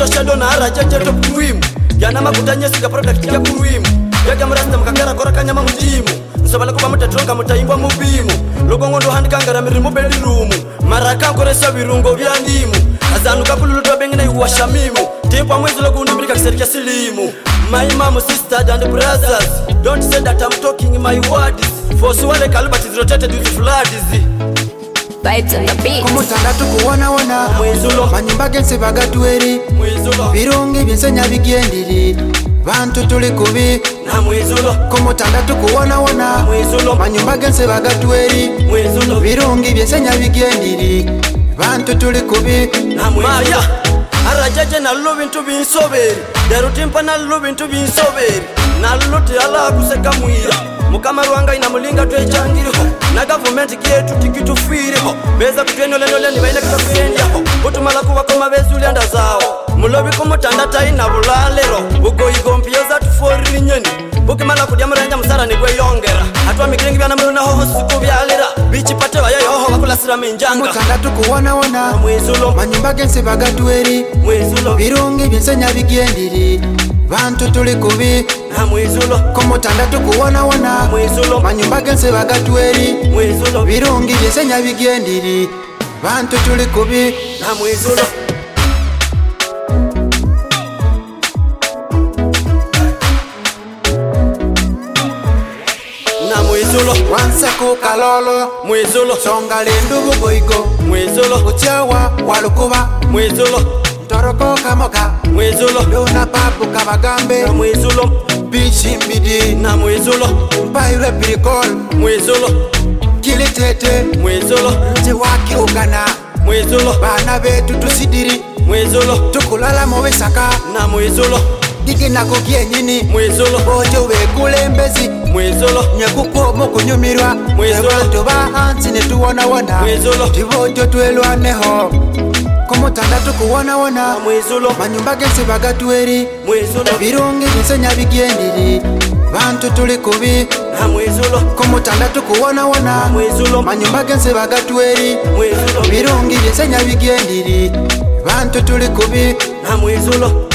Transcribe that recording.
Kitosha dona arajeje top cream. Yana makutanye siga product ya kuruimu. Yaga mrasta mkakara kora kanyama mtimu. Nsobala kuba mutadronga mutaimbwa mubimu. Logongo ndo handikangara mirimo beli rumu. Maraka koresha virungo vya ndimu. Azanu kapulu do bengine uwashamimu. Tempo mwezi logundu milika kiserika silimu. My mom, sister and brothers, don't say that I'm talking my words. For swale kalibati is rotated with floods. Vibes on the beat. Kumutandatu kuwana wana Mwezulo manyumba gense bagatueri Mwezulo birungi binsenya bigendiri bantu tuli kubi na mwezulo Kumutandatu kuwana wana Mwezulo manyumba gense bagatueri Mwezulo birungi binsenya bigendiri bantu tuli kubi na mwezulo arajaje na lubi ntu binsoberi darutimpa na lubi ntu binsoberi na luti ala kuseka mwira mukama rwanga ina mulinga twechangiriho na government yetu tikitufireho beza kutwenolendole nibaine kitafendiaho utumala kuba koma bezuli anda zawo mulobi kumutandata ina bulalero ugoigompiyo zatu fori nyeni bukimala kudya muranja musara nigweyongera atwa mikiringi byana muruna hoho siku byalira bichipate bayoho bakulasira minjanga Kumutandatu kuwana wana mwezulo manyumba gense bagatueri mwezulo birungi binsenya bigendiri bantu tuli kubi na mwezulo Kumutandatu kuwana wana mwezulo manyumba gense bagatueri mwezulo birungi binsenya bigendiri bantu tuli kubi na mwezulo na mwezulo wansako kalolo mwezulo songa lendu bugoigo mwezulo kutyawa walukuba mwezulo ntoroko kamoka mwezulo dona papu kabagambe na mwezulo bishimbidi na mwezulo mpairwe pirikol mwezulo kilitete mwezulo tiwaki ugana mwezulo bana betu tusidiri mwezulo tukulala mubisaka na mwezulo diginako kyenyini mwezulo bojo bekulembezi mwezulo nyakukwomo kunyumirwa Mwezulo. abantu bahansi netuwonawona mwezulo tibojo twelwaneho Kumutandatu kuwana wana mwezulo manyumba gense bagatueri mwezulo birungi binsenya bigendiri bantu tuli kubi na mwezulo Kumutandatu kuwana wana mwezulo manyumba gense bagatueri mwezulo birungi binsenya bigendiri bantu tuli kubi na mwezulo